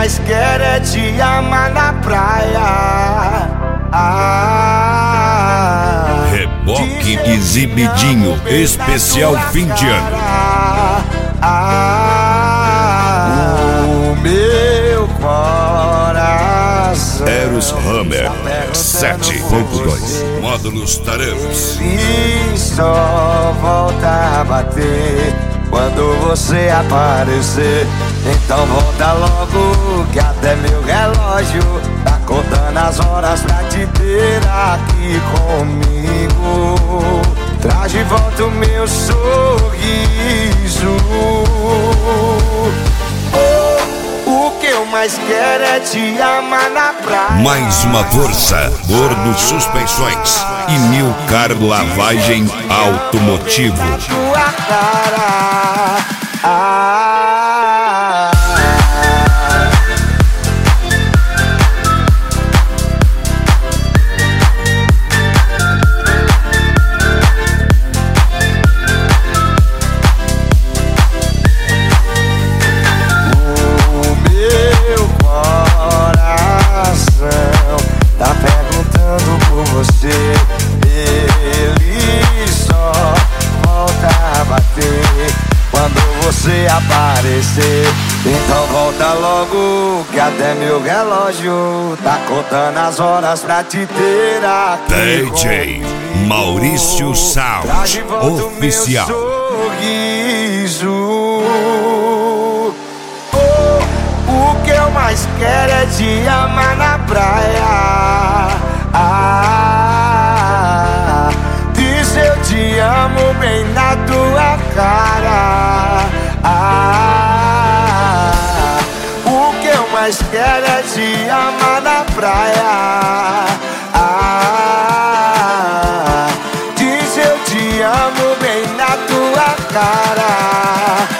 mais quero é te amar na praia. Reboque exibidinho, especial fim de ano. O meu coração Eros Hammer 7.2 Módulos Taranos. e só volta a bater quando você aparecer. Então volta logo que até meu relógio tá contando as horas pra te ter aqui comigo. Traz de volta o meu sorriso. O que eu mais quero é te amar na praia. Mais uma força, Gordo Suspensões e Milcar Lavagem Automotivo. Tua cara. O meu coração tá perguntando por você. Ele só volta a bater quando você aparecer. Então volta logo que até meu relógio tá contando as horas pra te ter aqui DJ comigo. Maurício Sound Traz de volta o meu Oficial. sorriso. O que eu mais quero é te amar na praia. Diz eu te amo bem na tua cara. O que eu mais quero é te amar na praia. Diz eu te amo bem na tua cara.